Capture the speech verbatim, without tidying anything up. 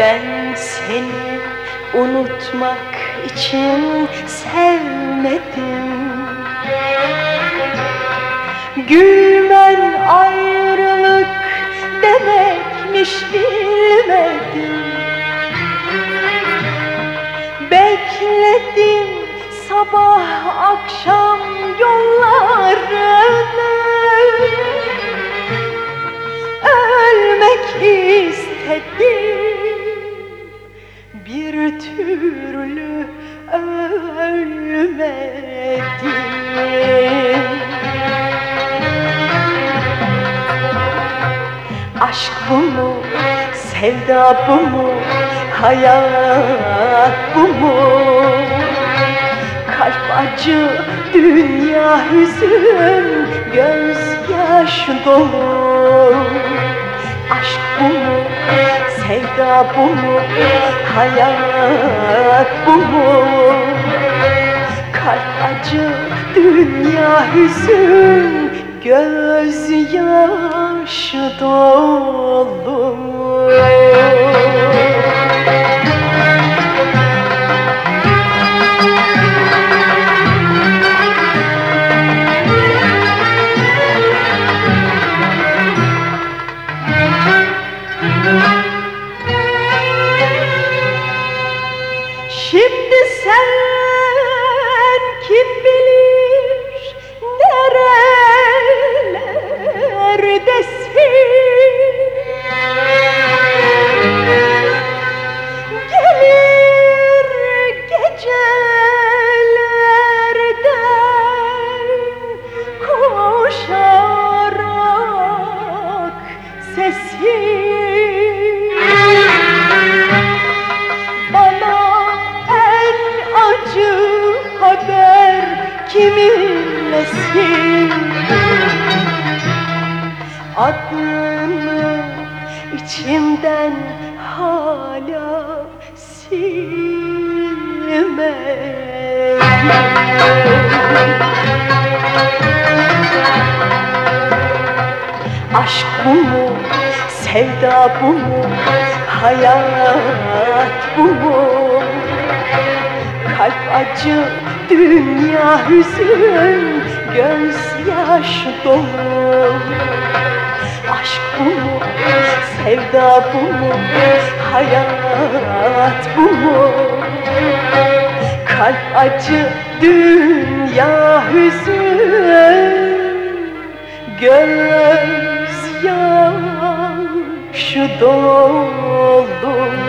Ben seni unutmak için sevmedim. Gülmen ayrılık demekmiş bilmedim. Bekledim sabah akşam yollarını. Ölmek istedim, bir türlü ölmedim. Aşk bu mu, sevda bu mu, hayat bu mu? Kalp acı, dünya hüzün, gözyaş dolu. Aşk bu mu, sevda bu mu, hayat bu mu? Kalp acı, dünya hüzün, gözyaş dolu. Şimdi sen kim bilir nerelerdesin? Gelir gecelerden koşarak sesin. Haber kiminlesin? Adını içimden hala silmedim. Aşk bu mu, sevda bu mu, hayat bu mu? Kalp acı, dünya hüzün, gözyaş dolu. Aşk bu mu, sevda bu mu, hayat bu mu? Kalp acı, dünya hüzün, gözyaş dolu.